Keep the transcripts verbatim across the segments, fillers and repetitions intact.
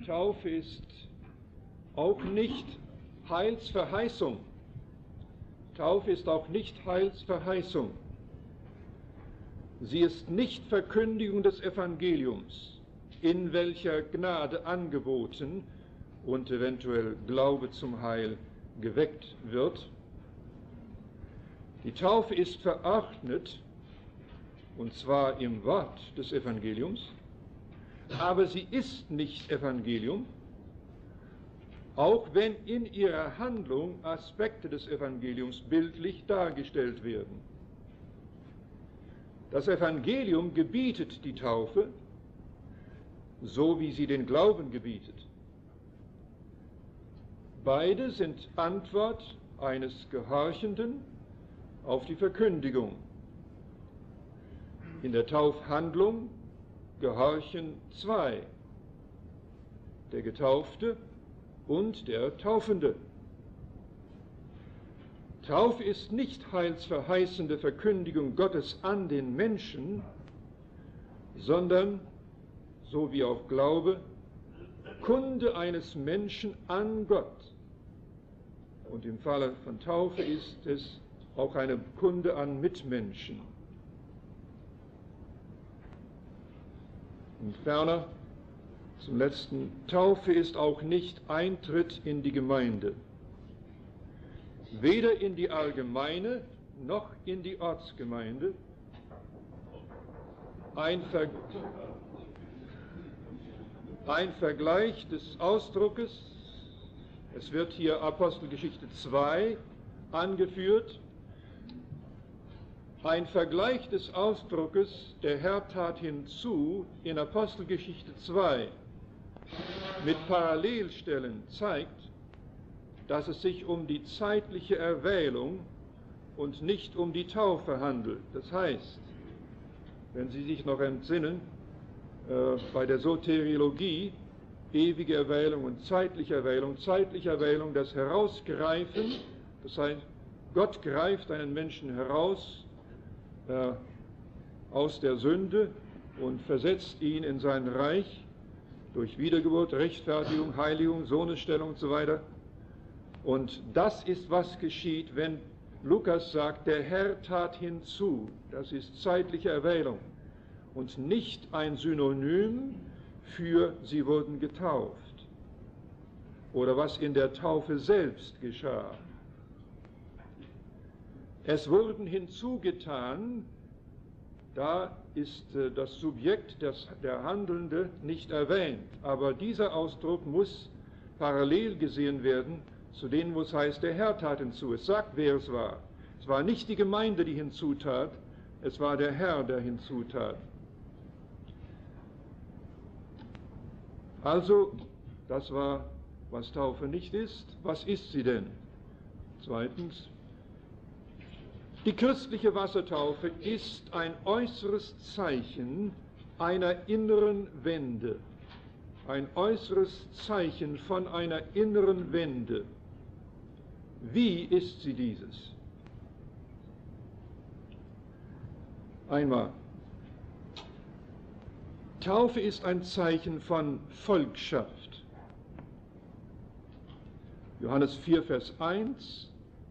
Taufe ist auch nicht Heilsverheißung. Taufe ist auch nicht Heilsverheißung. Sie ist nicht Verkündigung des Evangeliums, in welcher Gnade angeboten und eventuell Glaube zum Heil geweckt wird. Die Taufe ist verordnet, und zwar im Wort des Evangeliums, aber sie ist nicht Evangelium, auch wenn in ihrer Handlung Aspekte des Evangeliums bildlich dargestellt werden. Das Evangelium gebietet die Taufe, so wie sie den Glauben gebietet. Beide sind Antwort eines Gehorchenden auf die Verkündigung. In der Taufhandlung gehorchen zwei, der Getaufte und der Taufende. Taufe ist nicht heilsverheißende Verkündigung Gottes an den Menschen, sondern, so wie auch Glaube, Kunde eines Menschen an Gott. Und im Falle von Taufe ist es auch eine Kunde an Mitmenschen. Und ferner, zum letzten, Taufe ist auch nicht Eintritt in die Gemeinde. Weder in die allgemeine noch in die Ortsgemeinde. Ein, Ver ein Vergleich des Ausdruckes, es wird hier Apostelgeschichte zwei angeführt, ein Vergleich des Ausdruckes, der Herr tat hinzu, in Apostelgeschichte zwei mit Parallelstellen zeigt, dass es sich um die zeitliche Erwählung und nicht um die Taufe handelt. Das heißt, wenn Sie sich noch entsinnen, äh, bei der Soteriologie, ewige Erwählung und zeitliche Erwählung, zeitliche Erwählung, das Herausgreifen, das heißt, Gott greift einen Menschen heraus äh, aus der Sünde und versetzt ihn in sein Reich durch Wiedergeburt, Rechtfertigung, Heiligung, Sohnesstellung und so weiter. Und das ist, was geschieht, wenn Lukas sagt, der Herr tat hinzu. Das ist zeitliche Erwählung und nicht ein Synonym für sie wurden getauft oder was in der Taufe selbst geschah. Es wurden hinzugetan, da ist äh, das Subjekt, das, der Handelnde, nicht erwähnt, aber dieser Ausdruck muss parallel gesehen werden zu denen, wo es heißt, der Herr tat hinzu. Es sagt, wer es war. Es war nicht die Gemeinde, die hinzutat, es war der Herr, der hinzutat. Also, das war, was Taufe nicht ist. Was ist sie denn? Zweitens, die christliche Wassertaufe ist ein äußeres Zeichen einer inneren Wende. Ein äußeres Zeichen von einer inneren Wende. Wie ist sie dieses? Einmal, Taufe ist ein Zeichen von Volkschaft. Johannes vier, Vers eins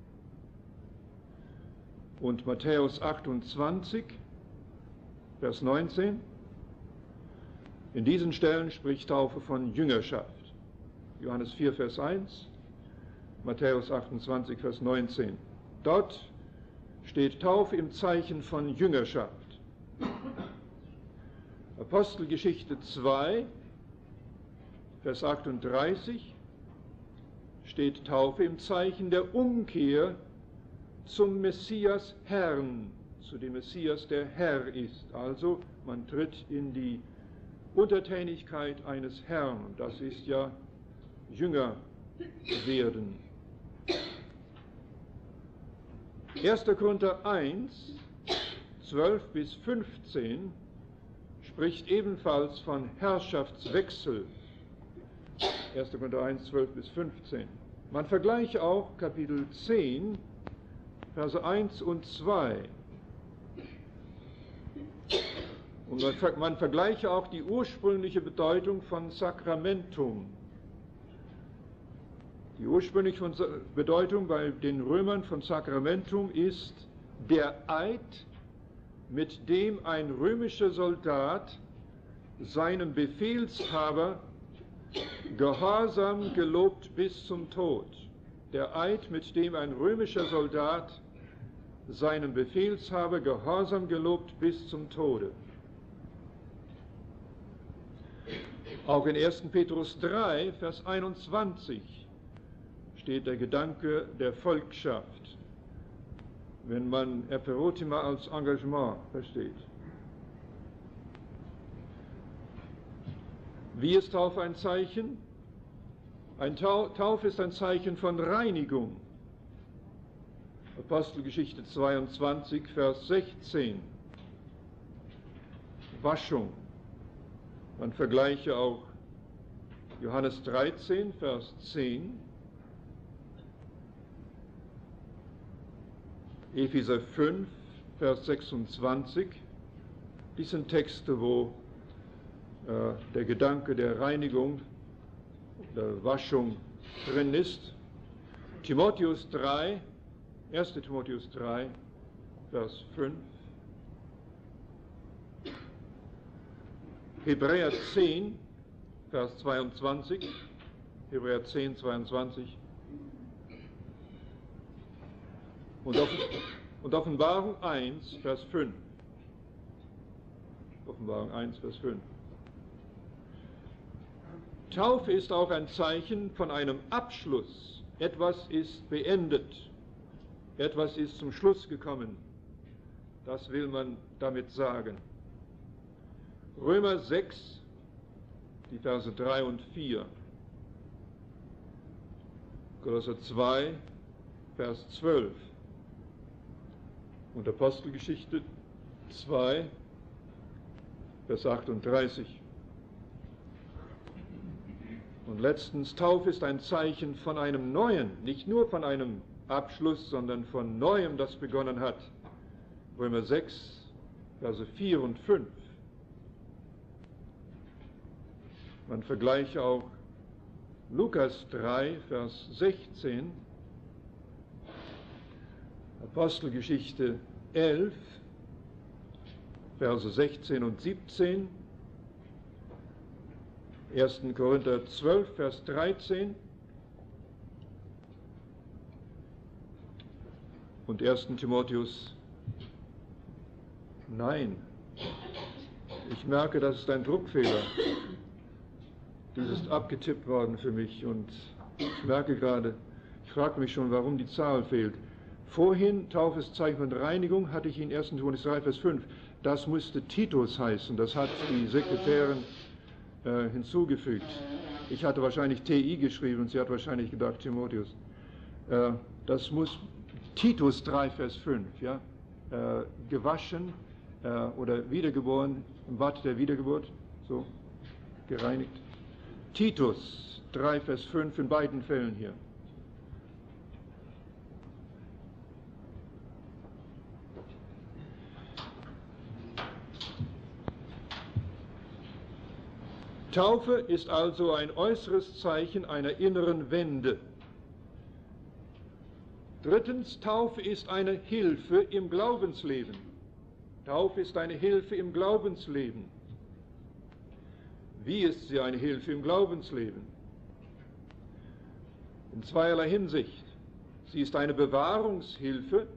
und Matthäus achtundzwanzig, Vers neunzehn. In diesen Stellen spricht Taufe von Jüngerschaft. Johannes vier, Vers eins, Matthäus achtundzwanzig, Vers neunzehn. Dort steht Taufe im Zeichen von Jüngerschaft. Apostelgeschichte zwei, Vers achtunddreißig, steht Taufe im Zeichen der Umkehr zum Messias Herrn, zu dem Messias, der Herr ist. Also man tritt in die Untertänigkeit eines Herrn, das ist ja Jünger werden. erster Korinther eins, zwölf bis fünfzehn spricht ebenfalls von Herrschaftswechsel. erster Korinther eins, zwölf bis fünfzehn. Man vergleiche auch Kapitel zehn, Verse eins und zwei. Und man, ver man vergleiche auch die ursprüngliche Bedeutung von Sakramentum. Die ursprüngliche von Bedeutung bei den Römern von Sakramentum ist der Eid, mit dem ein römischer Soldat seinem Befehlshaber Gehorsam gelobt bis zum Tod. Der Eid, mit dem ein römischer Soldat seinem Befehlshaber Gehorsam gelobt bis zum Tode. Auch in ersten Petrus drei, Vers einundzwanzig steht der Gedanke der Volkschaft, wenn man Eperotima als Engagement versteht. Wie ist Taufe ein Zeichen? Ein Taufe ist ein Zeichen von Reinigung. Apostelgeschichte zweiundzwanzig, Vers sechzehn. Waschung. Man vergleiche auch Johannes dreizehn, Vers zehn. Epheser fünf, Vers sechsundzwanzig. Dies sind Texte, wo äh, der Gedanke der Reinigung, der Waschung drin ist. Timotheus drei, erster Timotheus drei, Vers fünf. Hebräer zehn, Vers zweiundzwanzig. Hebräer zehn, zweiundzwanzig. Und, Offen und Offenbarung eins, Vers fünf. Offenbarung eins, Vers fünf. Taufe ist auch ein Zeichen von einem Abschluss. Etwas ist beendet. Etwas ist zum Schluss gekommen. Das will man damit sagen. Römer sechs, die Verse drei und vier. Kolosser zwei, Vers zwölf. Und Apostelgeschichte zwei, Vers achtunddreißig. Und letztens, Taufe ist ein Zeichen von einem Neuen, nicht nur von einem Abschluss, sondern von Neuem, das begonnen hat. Römer sechs, Verse vier und fünf. Man vergleiche auch Lukas drei, Vers sechzehn, Apostelgeschichte elf, Verse sechzehn und siebzehn, erster Korinther zwölf, Vers dreizehn und erster Timotheus. Nein, ich merke, das ist ein Druckfehler. Dies ist abgetippt worden für mich und ich merke gerade, ich frage mich schon, warum die Zahl fehlt. Vorhin, Taufe ist Zeichen von Reinigung, hatte ich in erster Timotheus drei, Vers fünf. Das müsste Titus heißen, das hat die Sekretärin äh, hinzugefügt. Ich hatte wahrscheinlich T I geschrieben und sie hat wahrscheinlich gedacht Timotheus. Äh, das muss Titus drei, Vers fünf, ja? Äh, gewaschen äh, oder wiedergeboren, im Bad der Wiedergeburt, so gereinigt. Titus drei, Vers fünf in beiden Fällen hier. Taufe ist also ein äußeres Zeichen einer inneren Wende. Drittens, Taufe ist eine Hilfe im Glaubensleben. Taufe ist eine Hilfe im Glaubensleben. Wie ist sie eine Hilfe im Glaubensleben? In zweierlei Hinsicht. Sie ist eine Bewahrungshilfe.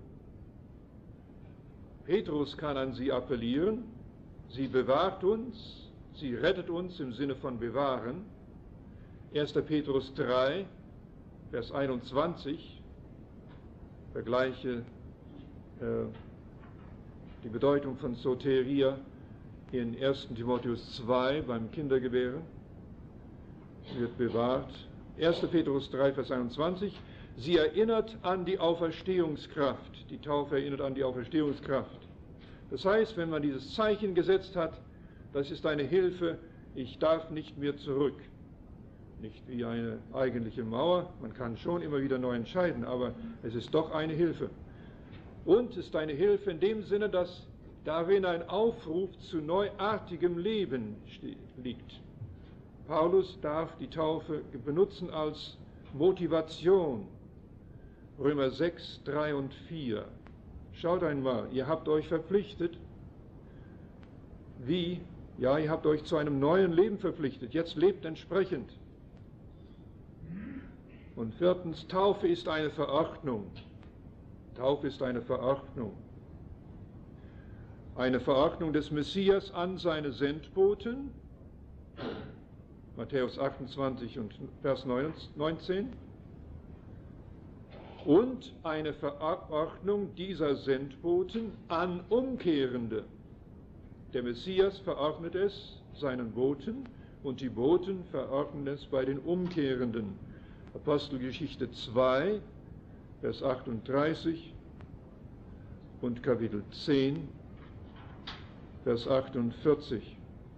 Petrus kann an sie appellieren. Sie bewahrt uns, sie rettet uns im Sinne von bewahren. erster Petrus drei, Vers einundzwanzig, vergleiche äh, die Bedeutung von Soteria in erster Timotheus zwei beim Kindergebären, wird bewahrt. erster Petrus drei, Vers einundzwanzig, sie erinnert an die Auferstehungskraft. Die Taufe erinnert an die Auferstehungskraft. Das heißt, wenn man dieses Zeichen gesetzt hat, das ist eine Hilfe, ich darf nicht mehr zurück. Nicht wie eine eigentliche Mauer, man kann schon immer wieder neu entscheiden, aber es ist doch eine Hilfe. Und es ist eine Hilfe in dem Sinne, dass darin ein Aufruf zu neuartigem Leben liegt. Paulus darf die Taufe benutzen als Motivation. Römer sechs, drei und vier. Schaut einmal, ihr habt euch verpflichtet. Wie? Ja, ihr habt euch zu einem neuen Leben verpflichtet. Jetzt lebt entsprechend. Und viertens, Taufe ist eine Verordnung. Taufe ist eine Verordnung. Eine Verordnung des Messias an seine Sendboten. Matthäus achtundzwanzig und Vers neunzehn. Und eine Verordnung dieser Sendboten an Umkehrende. Der Messias verordnet es seinen Boten und die Boten verordnen es bei den Umkehrenden. Apostelgeschichte zwei, Vers achtunddreißig und Kapitel zehn, Vers achtundvierzig.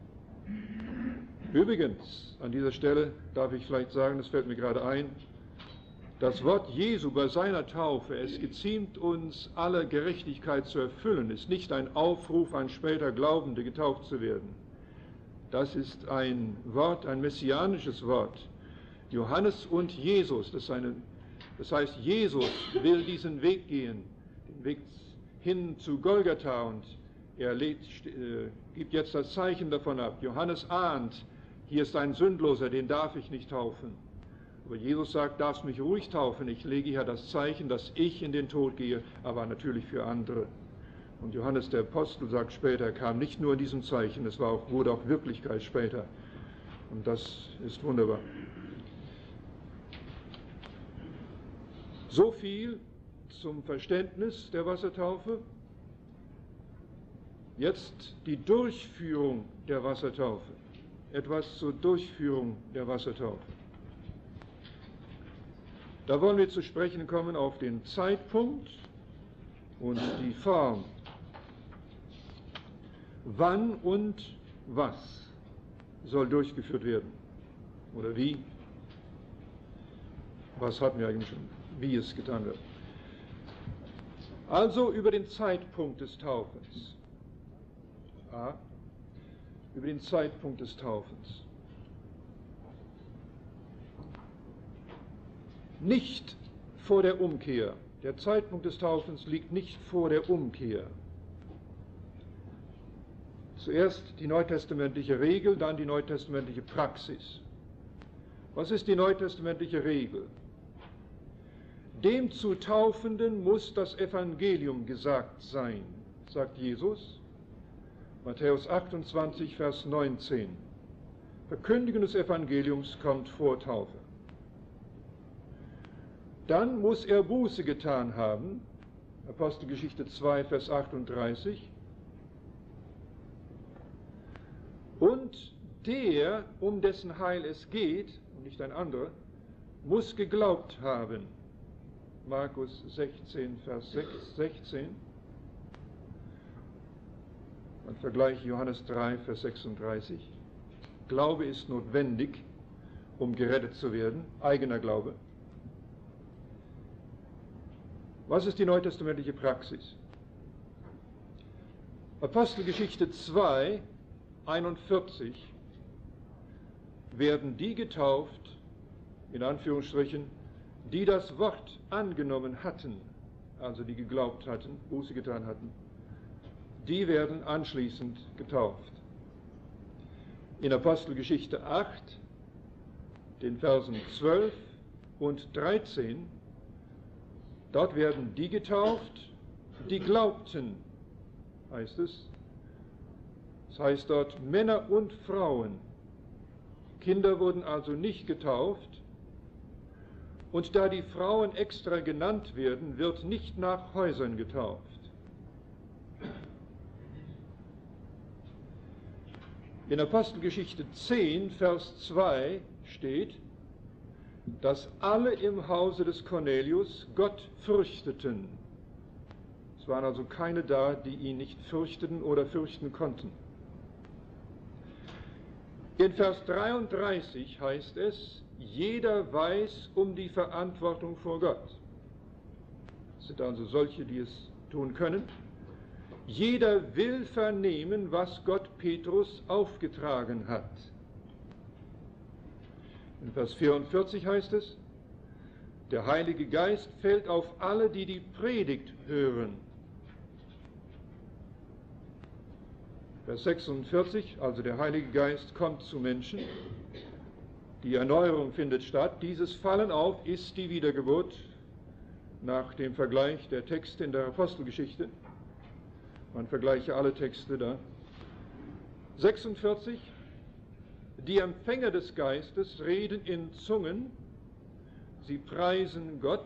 Übrigens, an dieser Stelle darf ich vielleicht sagen, das fällt mir gerade ein, das Wort Jesu bei seiner Taufe, es geziemt uns, alle Gerechtigkeit zu erfüllen, ist nicht ein Aufruf an später Glaubende, getauft zu werden. Das ist ein Wort, ein messianisches Wort. Johannes und Jesus, das, ist eine, das heißt, Jesus will diesen Weg gehen, den Weg hin zu Golgatha, und er lädt, äh, gibt jetzt das Zeichen davon ab. Johannes ahnt, hier ist ein Sündloser, den darf ich nicht taufen. Aber Jesus sagt, darfst mich ruhig taufen, ich lege hier das Zeichen, dass ich in den Tod gehe, aber natürlich für andere. Und Johannes der Apostel sagt später, er kam nicht nur in diesem Zeichen, es war auch, wurde auch Wirklichkeit später. Und das ist wunderbar. So viel zum Verständnis der Wassertaufe. Jetzt die Durchführung der Wassertaufe. Etwas zur Durchführung der Wassertaufe. Da wollen wir zu sprechen kommen auf den Zeitpunkt und die Form. Wann und was soll durchgeführt werden? Oder wie? Was hatten wir eigentlich schon? Wie es getan wird. Also über den Zeitpunkt des Taufens. A. Über den Zeitpunkt des Taufens. Nicht vor der Umkehr. Der Zeitpunkt des Taufens liegt nicht vor der Umkehr. Zuerst die neutestamentliche Regel, dann die neutestamentliche Praxis. Was ist die neutestamentliche Regel? Dem zu Taufenden muss das Evangelium gesagt sein, sagt Jesus. Matthäus achtundzwanzig, Vers neunzehn. Verkündigung des Evangeliums kommt vor Taufe. Dann muss er Buße getan haben, Apostelgeschichte zwei, Vers achtunddreißig. Und der, um dessen Heil es geht, und nicht ein anderer, muss geglaubt haben. Markus sechzehn, Vers sechzehn. Man vergleicht Johannes drei, Vers sechsunddreißig. Glaube ist notwendig, um gerettet zu werden, eigener Glaube. Was ist die neutestamentliche Praxis? Apostelgeschichte zwei, einundvierzig werden die getauft, in Anführungsstrichen, die das Wort angenommen hatten, also die geglaubt hatten, Buße getan hatten, die werden anschließend getauft. In Apostelgeschichte acht, den Versen zwölf und dreizehn, dort werden die getauft, die glaubten, heißt es. Das heißt dort Männer und Frauen. Kinder wurden also nicht getauft. Und da die Frauen extra genannt werden, wird nicht nach Häusern getauft. In Apostelgeschichte zehn, Vers zwei steht, dass alle im Hause des Cornelius Gott fürchteten. Es waren also keine da, die ihn nicht fürchteten oder fürchten konnten. In Vers dreiunddreißig heißt es, jeder weiß um die Verantwortung vor Gott. Es sind also solche, die es tun können. Jeder will vernehmen, was Gott Petrus aufgetragen hat. In Vers vierundvierzig heißt es, der Heilige Geist fällt auf alle, die die Predigt hören. Vers sechsundvierzig, also der Heilige Geist kommt zu Menschen, die Erneuerung findet statt. Dieses Fallen auf ist die Wiedergeburt nach dem Vergleich der Texte in der Apostelgeschichte. Man vergleiche alle Texte da. sechsundvierzig, die Empfänger des Geistes reden in Zungen, sie preisen Gott.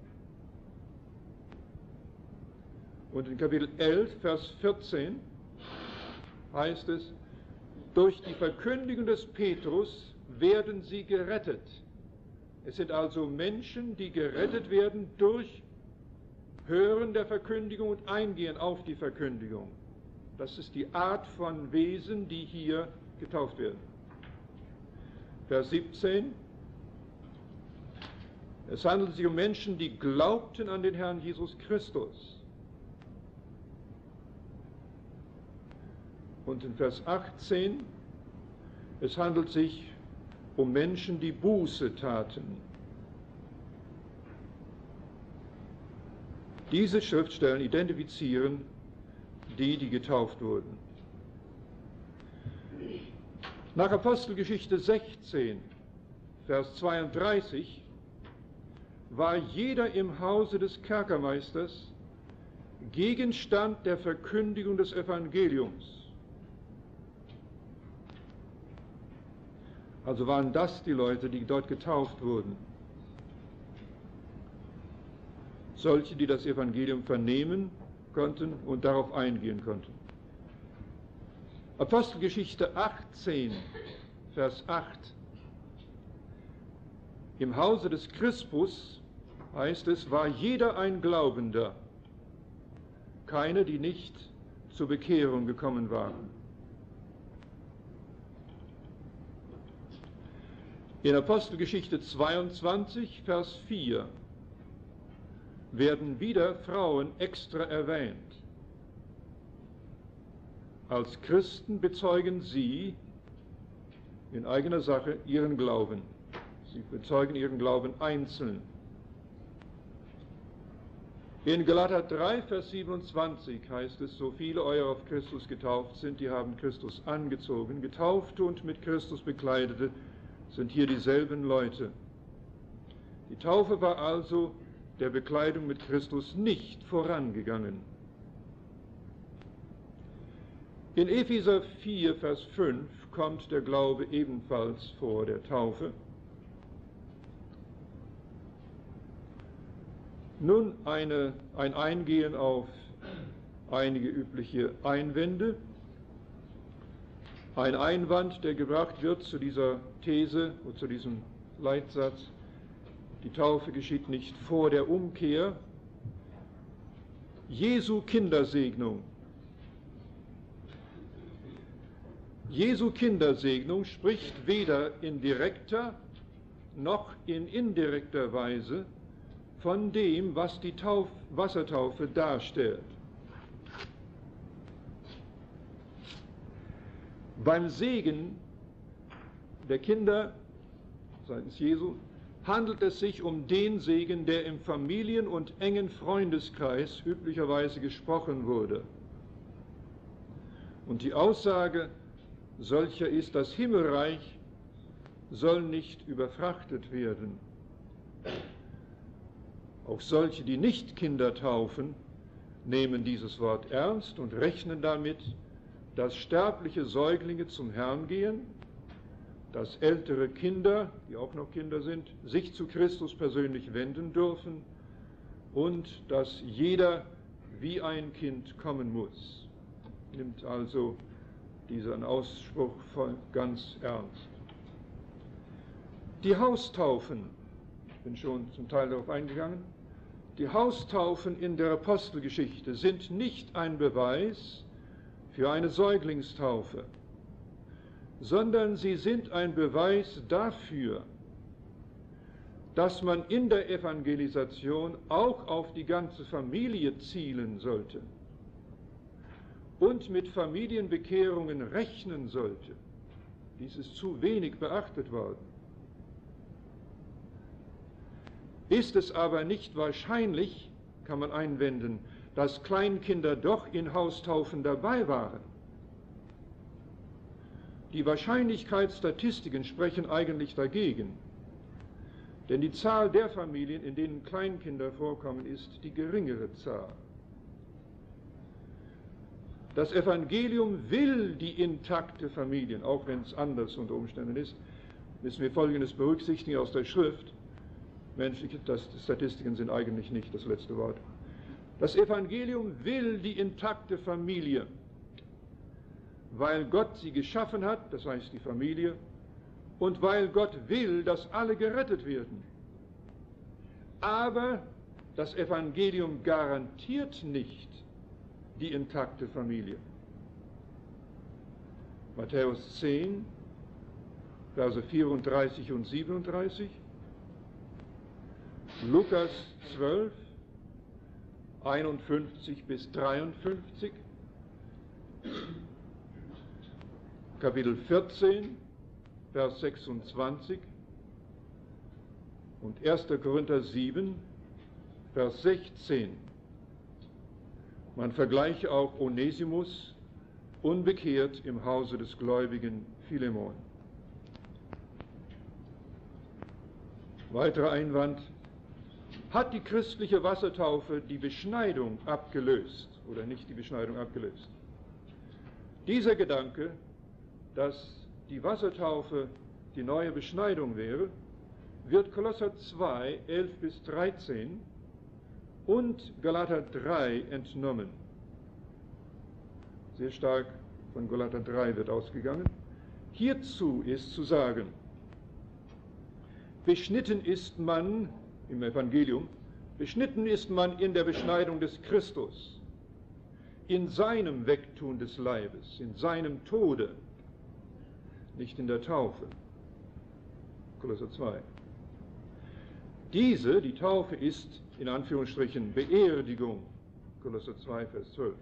Und in Kapitel elf, Vers vierzehn heißt es, durch die Verkündigung des Petrus werden sie gerettet. Es sind also Menschen, die gerettet werden durch Hören der Verkündigung und Eingehen auf die Verkündigung. Das ist die Art von Wesen, die hier getauft werden. Vers siebzehn. Es handelt sich um Menschen, die glaubten an den Herrn Jesus Christus. Und in Vers achtzehn, es handelt sich um Menschen, die Buße taten. Diese Schriftstellen identifizieren die, die getauft wurden. Nach Apostelgeschichte sechzehn, Vers zweiunddreißig, war jeder im Hause des Kerkermeisters Gegenstand der Verkündigung des Evangeliums. Also waren das die Leute, die dort getauft wurden. Solche, die das Evangelium vernehmen konnten und darauf eingehen konnten. Apostelgeschichte achtzehn, Vers acht. Im Hause des Crispus, heißt es, war jeder ein Glaubender, keine, die nicht zur Bekehrung gekommen waren. In Apostelgeschichte zweiundzwanzig, Vers vier werden wieder Frauen extra erwähnt. Als Christen bezeugen sie in eigener Sache ihren Glauben. Sie bezeugen ihren Glauben einzeln. In Galater drei, Vers siebenundzwanzig heißt es, so viele euer auf Christus getauft sind, die haben Christus angezogen. Getaufte und mit Christus Bekleidete sind hier dieselben Leute. Die Taufe war also der Bekleidung mit Christus nicht vorangegangen. In Epheser vier, Vers fünf kommt der Glaube ebenfalls vor der Taufe. Nun eine, ein Eingehen auf einige übliche Einwände. Ein Einwand, der gebracht wird zu dieser These und zu diesem Leitsatz, die Taufe geschieht nicht vor der Umkehr. Jesu Kindersegnung. Jesu Kindersegnung spricht weder in direkter noch in indirekter Weise von dem, was die Tauf, Wassertaufe darstellt. Beim Segen der Kinder seitens Jesu handelt es sich um den Segen, der im Familien- und engen Freundeskreis üblicherweise gesprochen wurde. Und die Aussage solcher ist, das Himmelreich soll nicht überfrachtet werden. Auch solche, die nicht Kinder taufen, nehmen dieses Wort ernst und rechnen damit, dass sterbliche Säuglinge zum Herrn gehen, dass ältere Kinder, die auch noch Kinder sind, sich zu Christus persönlich wenden dürfen und dass jeder wie ein Kind kommen muss. Nimmt also diesen Ausspruch ganz ernst. Die Haustaufen, ich bin schon zum Teil darauf eingegangen, die Haustaufen in der Apostelgeschichte sind nicht ein Beweis für eine Säuglingstaufe, sondern sie sind ein Beweis dafür, dass man in der Evangelisation auch auf die ganze Familie zielen sollte. und mit Familienbekehrungen rechnen sollte. Dies ist zu wenig beachtet worden. Ist es aber nicht wahrscheinlich, kann man einwenden, dass Kleinkinder doch in Haustaufen dabei waren? Die Wahrscheinlichkeitsstatistiken sprechen eigentlich dagegen, denn die Zahl der Familien, in denen Kleinkinder vorkommen, ist die geringere Zahl. Das Evangelium will die intakte Familie, auch wenn es anders unter Umständen ist, müssen wir Folgendes berücksichtigen aus der Schrift. Menschliche Statistiken sind eigentlich nicht das letzte Wort. Das Evangelium will die intakte Familie, weil Gott sie geschaffen hat, das heißt die Familie, und weil Gott will, dass alle gerettet werden. Aber das Evangelium garantiert nicht die intakte Familie. Matthäus zehn, Verse vierunddreißig und siebenunddreißig, Lukas zwölf, einundfünfzig bis dreiundfünfzig, Kapitel vierzehn, Vers sechsundzwanzig und erster Korinther sieben, Vers sechzehn. Man vergleiche auch Onesimus, unbekehrt im Hause des gläubigen Philemon. Weiterer Einwand: Hat die christliche Wassertaufe die Beschneidung abgelöst oder nicht die Beschneidung abgelöst? Dieser Gedanke, dass die Wassertaufe die neue Beschneidung wäre, wird Kolosser zwei, elf bis dreizehn und Galater drei entnommen. Sehr stark von Galater drei wird ausgegangen. Hierzu ist zu sagen: Beschnitten ist man im Evangelium, beschnitten ist man in der Beschneidung des Christus, in seinem Wegtun des Leibes, in seinem Tode, nicht in der Taufe. Kolosser zwei. Diese, die Taufe, ist in Anführungsstrichen Beerdigung. Kolosser zwei, Vers zwölf.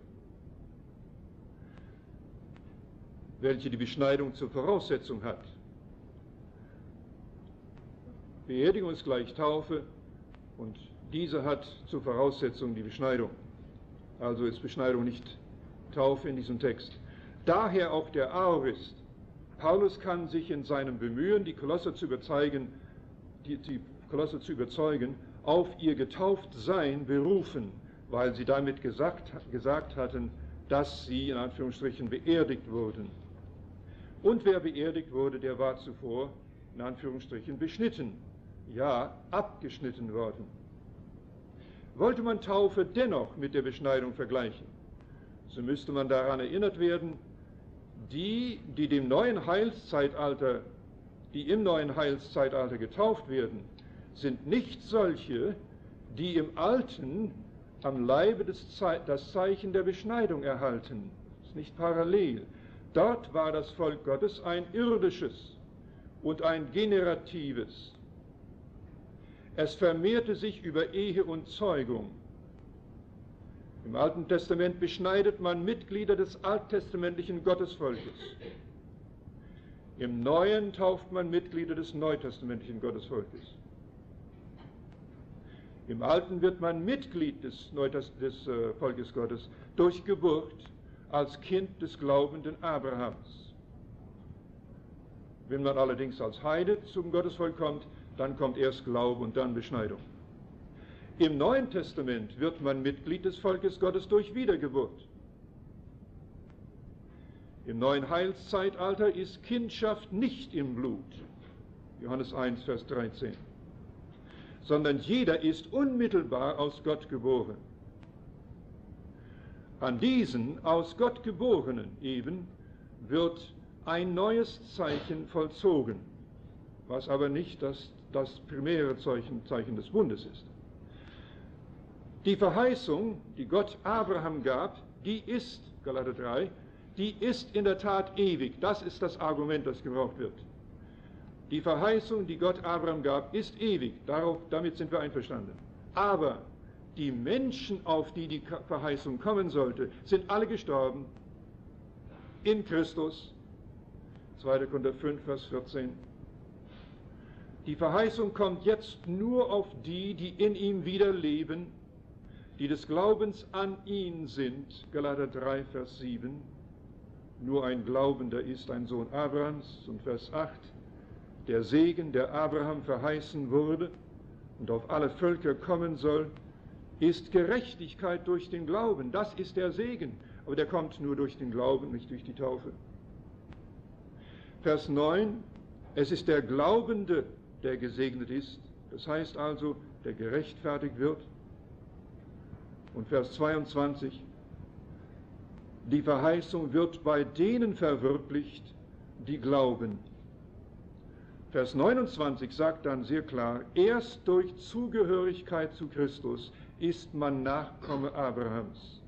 Welche die Beschneidung zur Voraussetzung hat. Beerdigung ist gleich Taufe und diese hat zur Voraussetzung die Beschneidung. Also ist Beschneidung nicht Taufe in diesem Text. Daher auch der Aorist. Paulus kann sich in seinem Bemühen, die Kolosser zu überzeugen, die, die Kolosser zu überzeugen, auf ihr Getauftsein berufen, weil sie damit gesagt, gesagt hatten, dass sie in Anführungsstrichen beerdigt wurden. Und wer beerdigt wurde, der war zuvor in Anführungsstrichen beschnitten, ja abgeschnitten worden. Wollte man Taufe dennoch mit der Beschneidung vergleichen, so müsste man daran erinnert werden, die, die dem neuen Heilszeitalter, die im neuen Heilszeitalter getauft werden, sind nicht solche, die im Alten am Leibe des Ze- das Zeichen der Beschneidung erhalten. Das ist nicht parallel. Dort war das Volk Gottes ein irdisches und ein generatives. Es vermehrte sich über Ehe und Zeugung. Im Alten Testament beschneidet man Mitglieder des alttestamentlichen Gottesvolkes. Im Neuen tauft man Mitglieder des neutestamentlichen Gottesvolkes. Im Alten wird man Mitglied des, Neutest- des äh, Volkes Gottes durch Geburt als Kind des glaubenden Abrahams. Wenn man allerdings als Heide zum Gottesvolk kommt, dann kommt erst Glaube und dann Beschneidung. Im Neuen Testament wird man Mitglied des Volkes Gottes durch Wiedergeburt. Im neuen Heilszeitalter ist Kindschaft nicht im Blut, Johannes eins, Vers dreizehn, sondern jeder ist unmittelbar aus Gott geboren. An diesen aus Gott Geborenen eben wird ein neues Zeichen vollzogen, was aber nicht das, das primäre Zeichen, Zeichen des Bundes ist. Die Verheißung, die Gott Abraham gab, die ist, Galater drei, die ist in der Tat ewig. Das ist das Argument, das gebraucht wird. Die Verheißung, die Gott Abraham gab, ist ewig. Darauf, damit sind wir einverstanden. Aber die Menschen, auf die die Verheißung kommen sollte, sind alle gestorben in Christus. zweiter Korinther fünf, Vers vierzehn. Die Verheißung kommt jetzt nur auf die, die in ihm wieder leben, die des Glaubens an ihn sind. Galater drei, Vers sieben. Nur ein Glaubender ist ein Sohn Abrahams. Und Vers acht. Der Segen, der Abraham verheißen wurde und auf alle Völker kommen soll, ist Gerechtigkeit durch den Glauben. Das ist der Segen. Aber der kommt nur durch den Glauben, nicht durch die Taufe. Vers neun. Es ist der Glaubende, der gesegnet ist. Das heißt also, der gerechtfertigt wird. Und Vers zweiundzwanzig. Die Verheißung wird bei denen verwirklicht, die glauben. Vers neunundzwanzig sagt dann sehr klar, erst durch Zugehörigkeit zu Christus ist man Nachkomme Abrahams.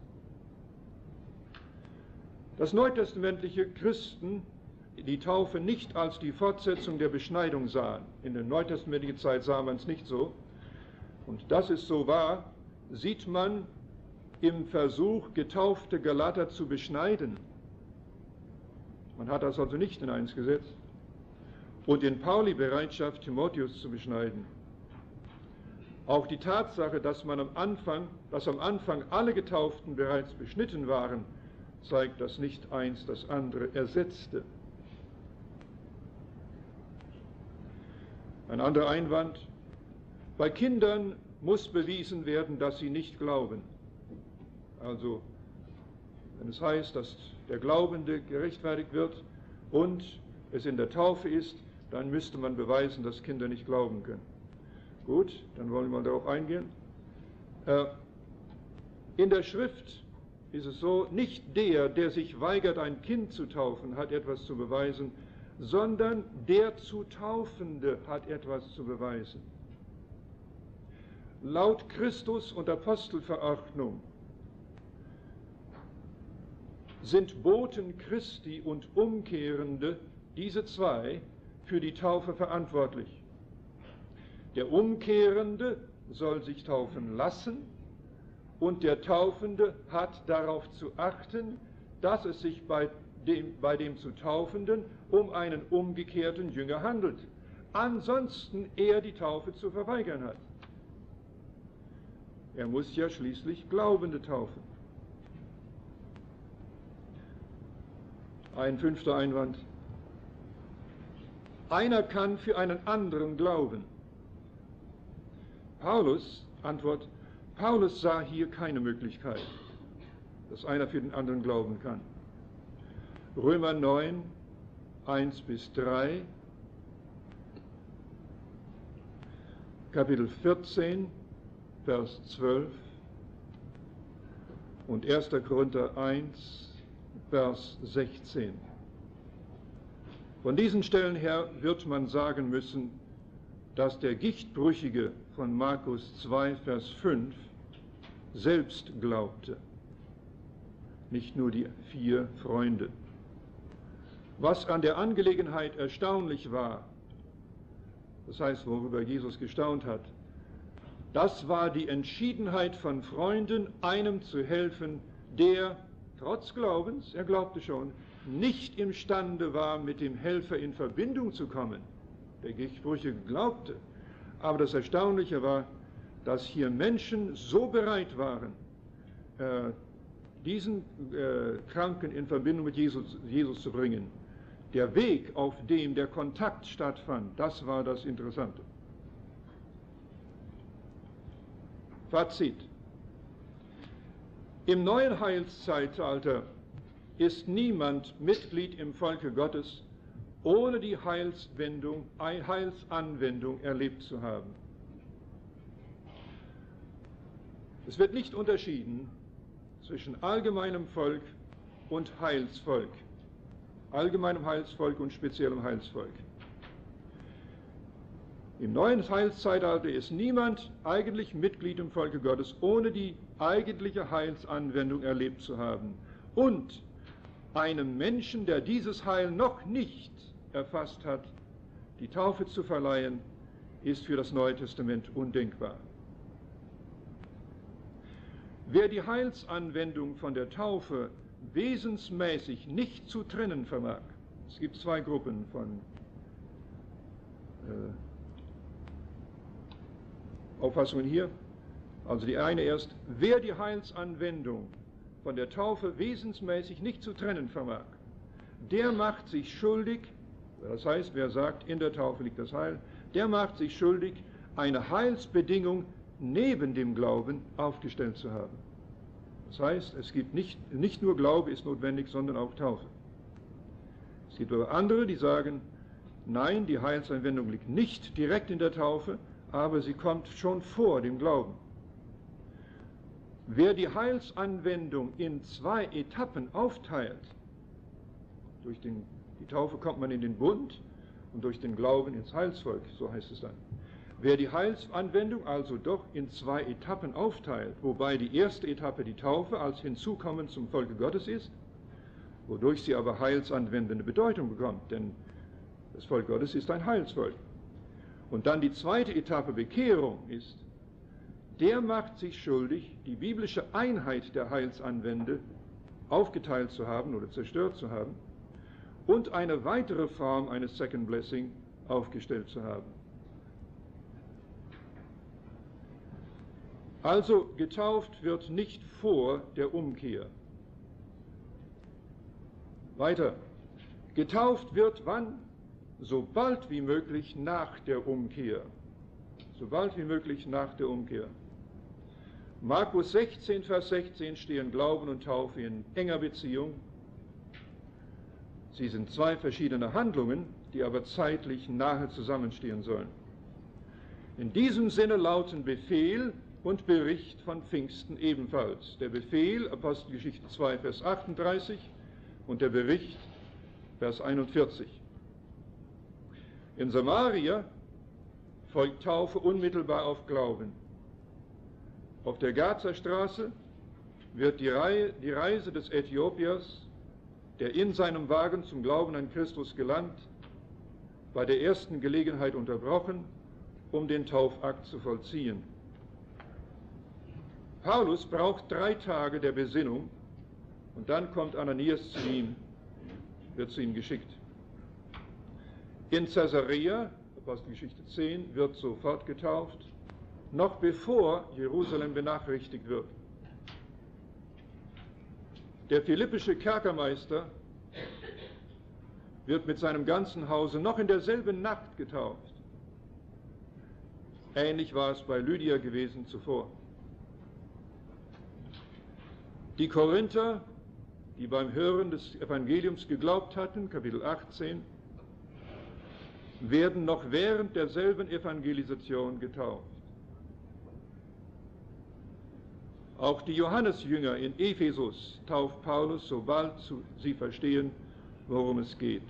Das neutestamentliche Christen die Taufe nicht als die Fortsetzung der Beschneidung sahen. In der neutestamentlichen Zeit sah man es nicht so. Und das ist so wahr, sieht man im Versuch, getaufte Galater zu beschneiden. Man hat das also nicht in eins gesetzt. Und in Pauli Bereitschaft, Timotheus zu beschneiden. Auch die Tatsache, dass man am Anfang, dass am Anfang alle Getauften bereits beschnitten waren, zeigt, dass nicht eins das andere ersetzte. Ein anderer Einwand: Bei Kindern muss bewiesen werden, dass sie nicht glauben. Also, wenn es heißt, dass der Glaubende gerechtfertigt wird und es in der Taufe ist, dann müsste man beweisen, dass Kinder nicht glauben können. Gut, dann wollen wir mal darauf eingehen. Äh, in der Schrift ist es so, nicht der, der sich weigert, ein Kind zu taufen, hat etwas zu beweisen, sondern der zu Taufende hat etwas zu beweisen. Laut Christus- und Apostelverordnung sind Boten Christi und Umkehrende, diese zwei, für die Taufe verantwortlich. Der Umkehrende soll sich taufen lassen und der Taufende hat darauf zu achten, dass es sich bei dem, bei dem zu Taufenden um einen umgekehrten Jünger handelt. Ansonsten er die Taufe zu verweigern hat. Er muss ja schließlich Glaubende taufen. Ein fünfter Einwand. Einer kann für einen anderen glauben. Paulus, Antwort, Paulus sah hier keine Möglichkeit, dass einer für den anderen glauben kann. Römer neun, eins bis drei, Kapitel vierzehn, Vers zwölf und erster Korinther eins, Vers sechzehn. Von diesen Stellen her wird man sagen müssen, dass der Gichtbrüchige von Markus zwei, Vers fünf selbst glaubte, nicht nur die vier Freunde. Was an der Angelegenheit erstaunlich war, das heißt, worüber Jesus gestaunt hat, das war die Entschiedenheit von Freunden, einem zu helfen, der trotz Glaubens, er glaubte schon, nicht imstande war, mit dem Helfer in Verbindung zu kommen. Der Gichtbrüchige glaubte. Aber das Erstaunliche war, dass hier Menschen so bereit waren, äh, diesen äh, Kranken in Verbindung mit Jesus, Jesus zu bringen. Der Weg, auf dem der Kontakt stattfand, das war das Interessante. Fazit. Im neuen Heilszeitalter ist niemand Mitglied im Volke Gottes, ohne die Heilswendung, Heilsanwendung erlebt zu haben. Es wird nicht unterschieden zwischen allgemeinem Volk und Heilsvolk, allgemeinem Heilsvolk und speziellem Heilsvolk. Im neuen Heilszeitalter ist niemand eigentlich Mitglied im Volke Gottes, ohne die eigentliche Heilsanwendung erlebt zu haben. Und einem Menschen, der dieses Heil noch nicht erfasst hat, die Taufe zu verleihen, ist für das Neue Testament undenkbar. Wer die Heilsanwendung von der Taufe wesensmäßig nicht zu trennen vermag. Es gibt zwei Gruppen von äh, Auffassungen hier. Also die eine erst, wer die Heilsanwendung von der Taufe wesensmäßig nicht zu trennen vermag, der macht sich schuldig, das heißt, wer sagt, in der Taufe liegt das Heil, der macht sich schuldig, eine Heilsbedingung neben dem Glauben aufgestellt zu haben. Das heißt, es gibt nicht, nicht nur Glaube ist notwendig, sondern auch Taufe. Es gibt aber andere, die sagen, nein, die Heilsanwendung liegt nicht direkt in der Taufe, aber sie kommt schon vor dem Glauben. Wer die Heilsanwendung in zwei Etappen aufteilt, durch den, die Taufe kommt man in den Bund und durch den Glauben ins Heilsvolk, so heißt es dann. Wer die Heilsanwendung also doch in zwei Etappen aufteilt, wobei die erste Etappe die Taufe als Hinzukommen zum Volke Gottes ist, wodurch sie aber heilsanwendende Bedeutung bekommt, denn das Volk Gottes ist ein Heilsvolk. Und dann die zweite Etappe Bekehrung ist, der macht sich schuldig, die biblische Einheit der Heilsanwende aufgeteilt zu haben oder zerstört zu haben und eine weitere Form eines Second Blessing aufgestellt zu haben. Also getauft wird nicht vor der Umkehr. Weiter. Getauft wird wann? So bald wie möglich nach der Umkehr. So bald wie möglich nach der Umkehr. Markus sechzehn, Vers sechzehn stehen Glauben und Taufe in enger Beziehung. Sie sind zwei verschiedene Handlungen, die aber zeitlich nahe zusammenstehen sollen. In diesem Sinne lauten Befehl und Bericht von Pfingsten ebenfalls. Der Befehl, Apostelgeschichte zwei, Vers achtunddreißig, und der Bericht, Vers einundvierzig. In Samaria folgt Taufe unmittelbar auf Glauben. Auf der Gazastraße wird die, Reihe, die Reise des Äthiopiers, der in seinem Wagen zum Glauben an Christus gelangt, bei der ersten Gelegenheit unterbrochen, um den Taufakt zu vollziehen. Paulus braucht drei Tage der Besinnung und dann kommt Ananias zu ihm, wird zu ihm geschickt. In Caesarea, Apostelgeschichte zehn, wird sofort getauft, noch bevor Jerusalem benachrichtigt wird. Der philippische Kerkermeister wird mit seinem ganzen Hause noch in derselben Nacht getauft. Ähnlich war es bei Lydia gewesen zuvor. Die Korinther, die beim Hören des Evangeliums geglaubt hatten, Kapitel achtzehn, werden noch während derselben Evangelisation getauft. Auch die Johannesjünger in Ephesus tauft Paulus, sobald sie verstehen, worum es geht.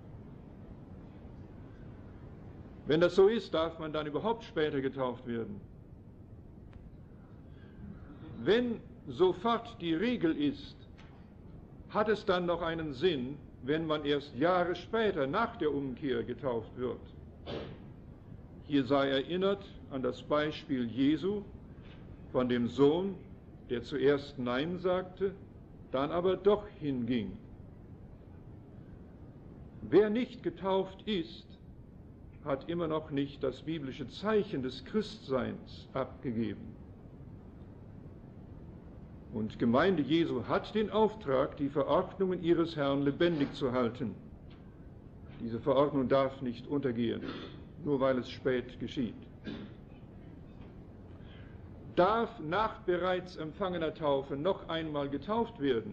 Wenn das so ist, darf man dann überhaupt später getauft werden. Wenn sofort die Regel ist, hat es dann noch einen Sinn, wenn man erst Jahre später nach der Umkehr getauft wird. Hier sei erinnert an das Beispiel Jesu von dem Sohn, der zuerst Nein sagte, dann aber doch hinging. Wer nicht getauft ist, hat immer noch nicht das biblische Zeichen des Christseins abgegeben. Und Gemeinde Jesu hat den Auftrag, die Verordnungen ihres Herrn lebendig zu halten. Diese Verordnung darf nicht untergehen, nur weil es spät geschieht. Darf nach bereits empfangener Taufe noch einmal getauft werden?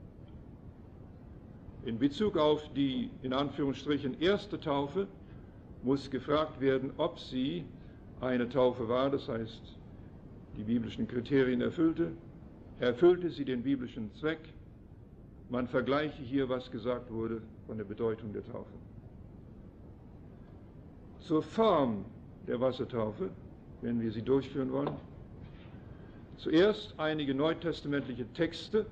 In Bezug auf die, in Anführungsstrichen, erste Taufe muss gefragt werden, ob sie eine Taufe war, das heißt, die biblischen Kriterien erfüllte. Erfüllte sie den biblischen Zweck? Man vergleiche hier, was gesagt wurde von der Bedeutung der Taufe. Zur Form der Wassertaufe, wenn wir sie durchführen wollen. Zuerst einige neutestamentliche Texte.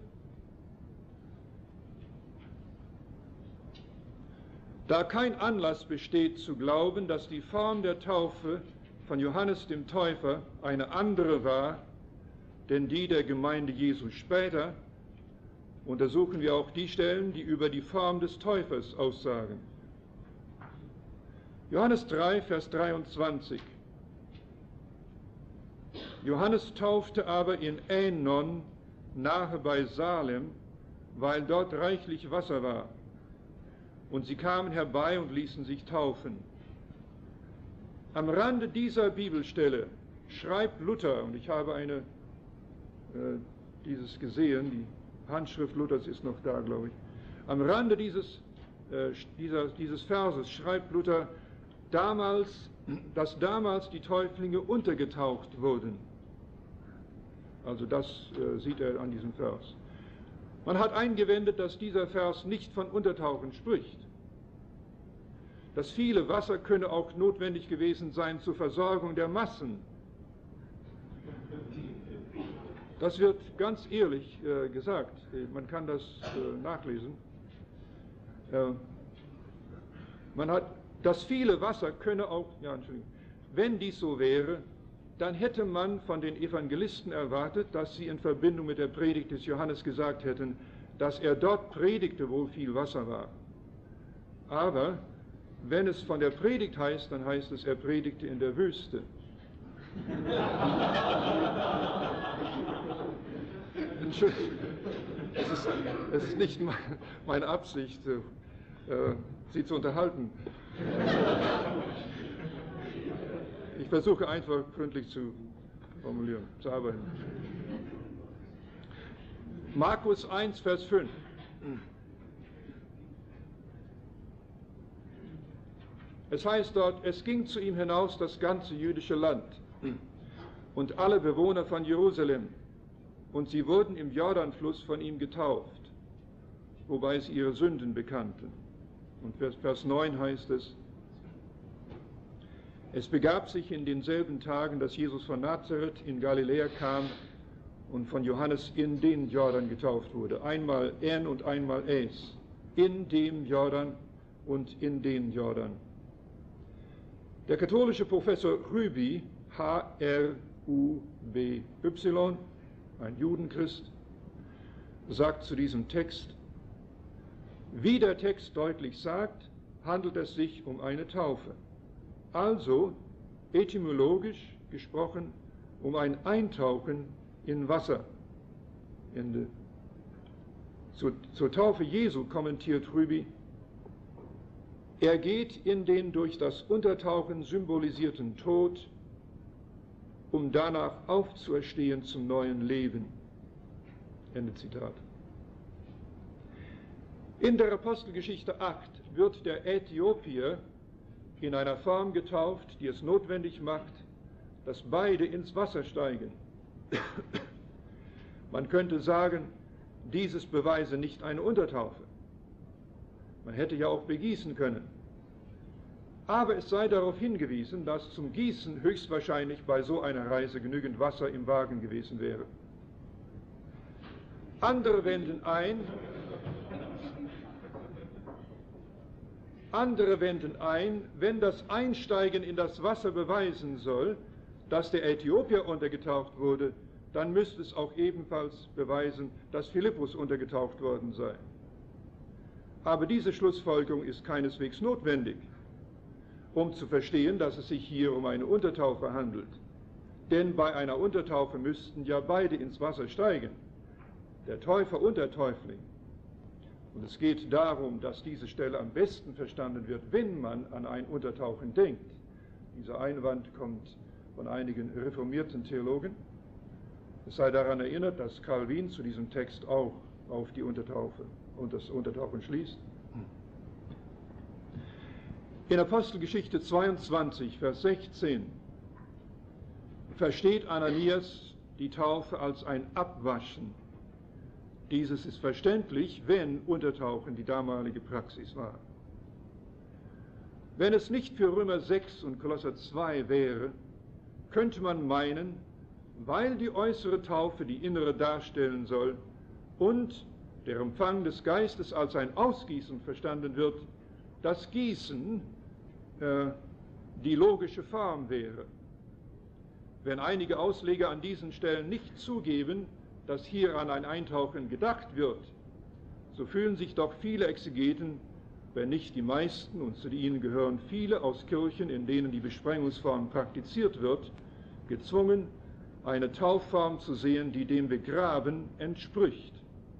Da kein Anlass besteht zu glauben, dass die Form der Taufe von Johannes dem Täufer eine andere war, denn die der Gemeinde Jesu später, untersuchen wir auch die Stellen, die über die Form des Täufers aussagen. Johannes drei, Vers dreiundzwanzig. Johannes taufte aber in Änon, nahe bei Salem, weil dort reichlich Wasser war. Und sie kamen herbei und ließen sich taufen. Am Rande dieser Bibelstelle schreibt Luther, und ich habe eine, äh, dieses gesehen, die Handschrift Luthers ist noch da, glaube ich. Am Rande dieses, äh, dieser, dieses Verses schreibt Luther, damals, dass damals die Täuflinge untergetaucht wurden. Also das äh, sieht er an diesem Vers. Man hat eingewendet, dass dieser Vers nicht von Untertauchen spricht. Das viele Wasser könne auch notwendig gewesen sein zur Versorgung der Massen. Das wird ganz ehrlich äh, gesagt. Man kann das äh, nachlesen. Äh, man hat, das viele Wasser könne auch, ja, Entschuldigung, wenn dies so wäre, dann hätte man von den Evangelisten erwartet, dass sie in Verbindung mit der Predigt des Johannes gesagt hätten, dass er dort predigte, wo viel Wasser war. Aber wenn es von der Predigt heißt, dann heißt es, er predigte in der Wüste. Entschuldigung, es ist, es ist nicht meine Absicht, äh, Sie zu unterhalten. Ich versuche einfach gründlich zu formulieren, zu arbeiten. Markus eins, Vers fünf. Es heißt dort, es ging zu ihm hinaus das ganze jüdische Land und alle Bewohner von Jerusalem, und sie wurden im Jordanfluss von ihm getauft, wobei sie ihre Sünden bekannten. Und Vers neun heißt es, es begab sich in denselben Tagen, dass Jesus von Nazareth in Galiläa kam und von Johannes in den Jordan getauft wurde. Einmal En und einmal Es. In dem Jordan und in den Jordan. Der katholische Professor Rüby, H R U B Y, ein Judenchrist, sagt zu diesem Text, wie der Text deutlich sagt, handelt es sich um eine Taufe. Also, etymologisch gesprochen, um ein Eintauchen in Wasser. Ende. Zur, zur Taufe Jesu kommentiert Rüby, er geht in den durch das Untertauchen symbolisierten Tod, um danach aufzuerstehen zum neuen Leben. Ende Zitat. In der Apostelgeschichte acht wird der Äthiopier in einer Form getauft, die es notwendig macht, dass beide ins Wasser steigen. Man könnte sagen, dieses beweise nicht eine Untertaufe. Man hätte ja auch begießen können. Aber es sei darauf hingewiesen, dass zum Gießen höchstwahrscheinlich bei so einer Reise genügend Wasser im Wagen gewesen wäre. Andere wenden ein, Andere wenden ein, wenn das Einsteigen in das Wasser beweisen soll, dass der Äthiopier untergetaucht wurde, dann müsste es auch ebenfalls beweisen, dass Philippus untergetaucht worden sei. Aber diese Schlussfolgerung ist keineswegs notwendig, um zu verstehen, dass es sich hier um eine Untertaufe handelt. Denn bei einer Untertaufe müssten ja beide ins Wasser steigen, der Täufer und der Täufling. Und es geht darum, dass diese Stelle am besten verstanden wird, wenn man an ein Untertauchen denkt. Dieser Einwand kommt von einigen reformierten Theologen. Es sei daran erinnert, dass Calvin zu diesem Text auch auf die Untertaufe und das Untertauchen schließt. In Apostelgeschichte zweiundzwanzig, Vers sechzehn versteht Ananias die Taufe als ein Abwaschen. Dieses ist verständlich, wenn Untertauchen die damalige Praxis war. Wenn es nicht für Römer sechs und Kolosser zwei wäre, könnte man meinen, weil die äußere Taufe die innere darstellen soll und der Empfang des Geistes als ein Ausgießen verstanden wird, dass Gießen äh, die logische Form wäre. Wenn einige Ausleger an diesen Stellen nicht zugeben, dass hier an ein Eintauchen gedacht wird, so fühlen sich doch viele Exegeten, wenn nicht die meisten, und zu ihnen gehören viele aus Kirchen, in denen die Besprengungsform praktiziert wird, gezwungen, eine Taufform zu sehen, die dem Begraben entspricht.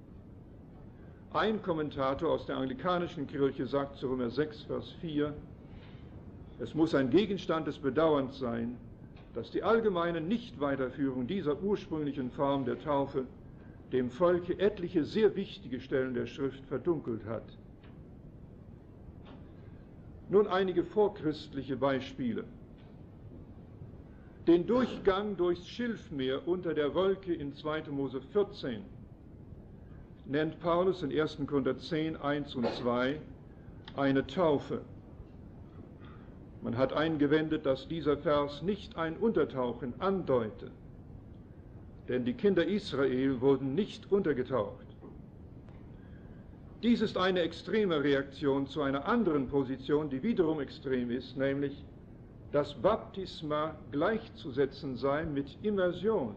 Ein Kommentator aus der anglikanischen Kirche sagt zu Römer sechs, Vers vier, es muss ein Gegenstand des Bedauerns sein, dass die allgemeine Nichtweiterführung dieser ursprünglichen Form der Taufe dem Volke etliche sehr wichtige Stellen der Schrift verdunkelt hat. Nun einige vorchristliche Beispiele. Den Durchgang durchs Schilfmeer unter der Wolke in zweiter Mose vierzehn nennt Paulus in erster Korinther zehn, eins und zwei eine Taufe. Man hat eingewendet, dass dieser Vers nicht ein Untertauchen andeute, denn die Kinder Israel wurden nicht untergetaucht. Dies ist eine extreme Reaktion zu einer anderen Position, die wiederum extrem ist, nämlich, dass Baptisma gleichzusetzen sei mit Immersion.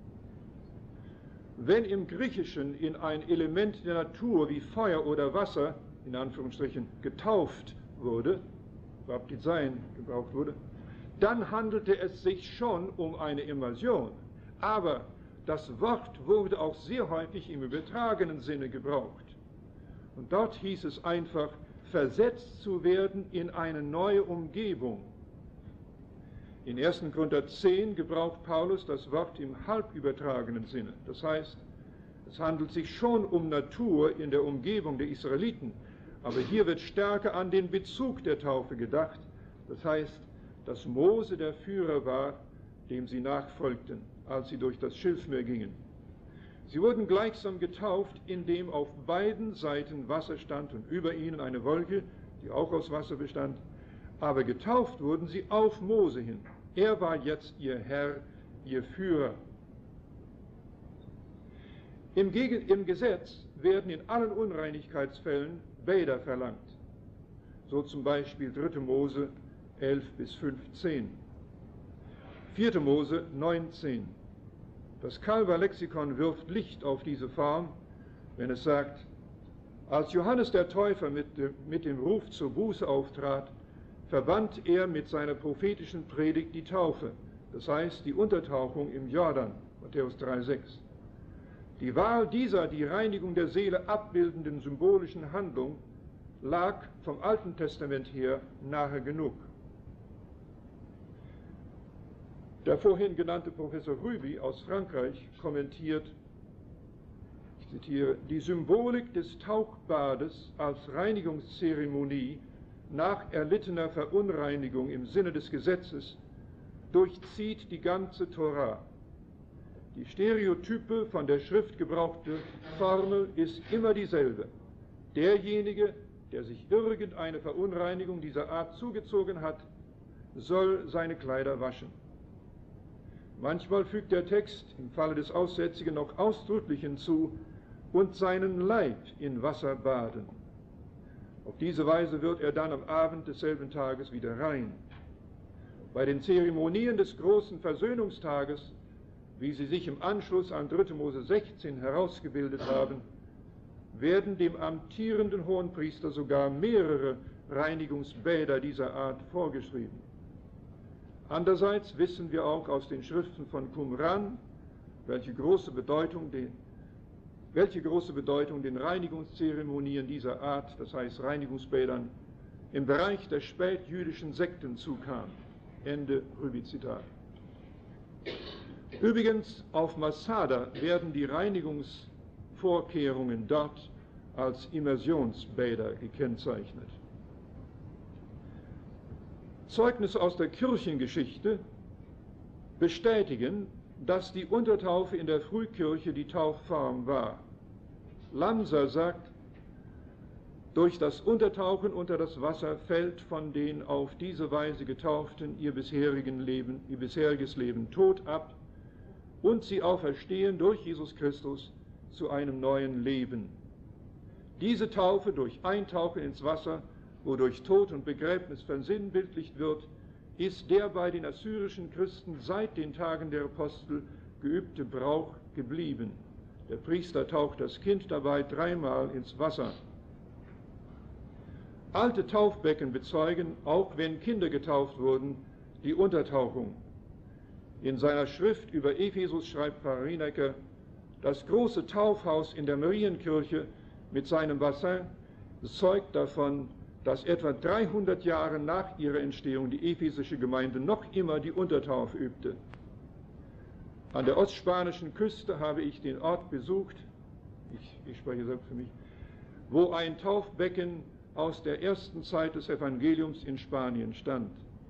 Wenn im Griechischen in ein Element der Natur wie Feuer oder Wasser, in Anführungsstrichen, getauft wurde, Baptisein gebraucht wurde, dann handelte es sich schon um eine Immersion. Aber das Wort wurde auch sehr häufig im übertragenen Sinne gebraucht. Und dort hieß es einfach, versetzt zu werden in eine neue Umgebung. In erster Korinther zehn gebraucht Paulus das Wort im halbübertragenen Sinne. Das heißt, es handelt sich schon um Natur in der Umgebung der Israeliten, aber hier wird stärker an den Bezug der Taufe gedacht. Das heißt, dass Mose der Führer war, dem sie nachfolgten, als sie durch das Schilfmeer gingen. Sie wurden gleichsam getauft, indem auf beiden Seiten Wasser stand und über ihnen eine Wolke, die auch aus Wasser bestand. Aber getauft wurden sie auf Mose hin. Er war jetzt ihr Herr, ihr Führer. Im, Gegen- im Gesetz werden in allen Unreinigkeitsfällen Bäder verlangt. So zum Beispiel dritter Mose elf bis fünfzehn. vierter Mose neunzehn. Das Calver Lexikon wirft Licht auf diese Form, wenn es sagt, als Johannes der Täufer mit dem, mit dem Ruf zur Buße auftrat, verband er mit seiner prophetischen Predigt die Taufe, das heißt die Untertauchung im Jordan, Matthäus drei, sechs. Die Wahl dieser die Reinigung der Seele abbildenden symbolischen Handlung lag vom Alten Testament her nahe genug. Der vorhin genannte Professor Rüby aus Frankreich kommentiert, ich zitiere, die Symbolik des Tauchbades als Reinigungszeremonie nach erlittener Verunreinigung im Sinne des Gesetzes durchzieht die ganze Tora. Die stereotype von der Schrift gebrauchte Formel ist immer dieselbe. Derjenige, der sich irgendeine Verunreinigung dieser Art zugezogen hat, soll seine Kleider waschen. Manchmal fügt der Text im Falle des Aussätzigen noch ausdrücklich hinzu, und seinen Leib in Wasser baden. Auf diese Weise wird er dann am Abend desselben Tages wieder rein. Bei den Zeremonien des großen Versöhnungstages, wie sie sich im Anschluss an dritter Mose sechzehn herausgebildet haben, werden dem amtierenden Hohenpriester sogar mehrere Reinigungsbäder dieser Art vorgeschrieben. Andererseits wissen wir auch aus den Schriften von Qumran, welche große Bedeutung den, welche große Bedeutung den Reinigungszeremonien dieser Art, das heißt Reinigungsbädern, im Bereich der spätjüdischen Sekten zukam. Ende Rübi-Zitat. Übrigens, auf Masada werden die Reinigungsvorkehrungen dort als Immersionsbäder gekennzeichnet. Zeugnisse aus der Kirchengeschichte bestätigen, dass die Untertaufe in der Frühkirche die Taufform war. Lamsa sagt, durch das Untertauchen unter das Wasser fällt von den auf diese Weise Getauften ihr, bisherigen Leben, ihr bisheriges Leben tot ab und sie auferstehen durch Jesus Christus zu einem neuen Leben. Diese Taufe durch Eintauchen ins Wasser, wodurch Tod und Begräbnis versinnbildlicht wird, ist der bei den assyrischen Christen seit den Tagen der Apostel geübte Brauch geblieben. Der Priester taucht das Kind dabei dreimal ins Wasser. Alte Taufbecken bezeugen, auch wenn Kinder getauft wurden, die Untertauchung. In seiner Schrift über Ephesus schreibt Pfarrer Rienecker, das große Taufhaus in der Marienkirche mit seinem Bassin zeugt davon, dass etwa dreihundert Jahre nach ihrer Entstehung die ephesische Gemeinde noch immer die Untertaufe übte. An der ostspanischen Küste habe ich den Ort besucht, ich, ich spreche selbst für mich, wo ein Taufbecken aus der ersten Zeit des Evangeliums in Spanien stand.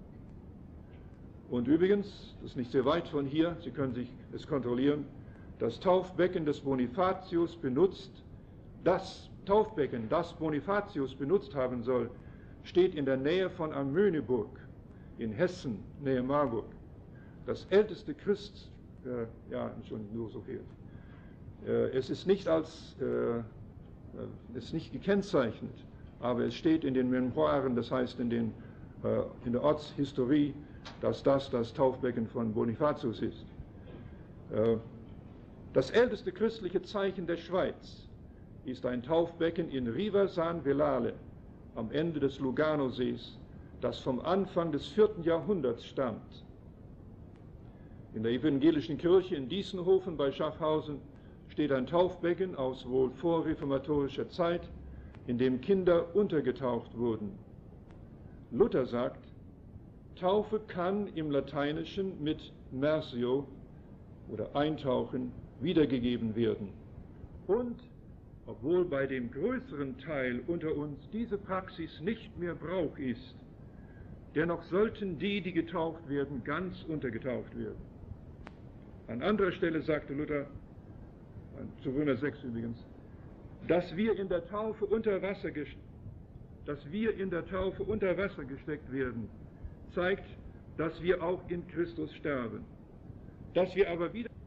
Und übrigens, das ist nicht sehr weit von hier, Sie können sich es kontrollieren, das Taufbecken des Bonifatius benutzt, das Taufbecken, das Bonifatius benutzt haben soll, steht in der Nähe von Amöneburg, in Hessen, Nähe Marburg. Das älteste Christ, äh, ja, schon nur so viel. Äh, es ist nicht als, äh, es ist nicht gekennzeichnet, aber es steht in den Memoiren, das heißt in, den, äh, in der Ortshistorie, dass das das Taufbecken von Bonifatius ist. Äh, das älteste christliche Zeichen der Schweiz ist ein Taufbecken in Riva San Velale am Ende des Luganosees, das vom Anfang des vierten Jahrhunderts stammt. In der evangelischen Kirche in Diessenhofen bei Schaffhausen steht ein Taufbecken aus wohl vorreformatorischer Zeit, in dem Kinder untergetaucht wurden. Luther sagt, Taufe kann im Lateinischen mit Mersio oder Eintauchen wiedergegeben werden. Und obwohl bei dem größeren Teil unter uns diese Praxis nicht mehr Brauch ist, dennoch sollten die, die getauft werden, ganz untergetaucht werden. An anderer Stelle sagte Luther, zu Römer sechs übrigens, dass wir in der Taufe unter Wasser, dass wir in der Taufe unter Wasser gesteckt werden, zeigt, dass wir auch in Christus sterben. Dass wir aber wieder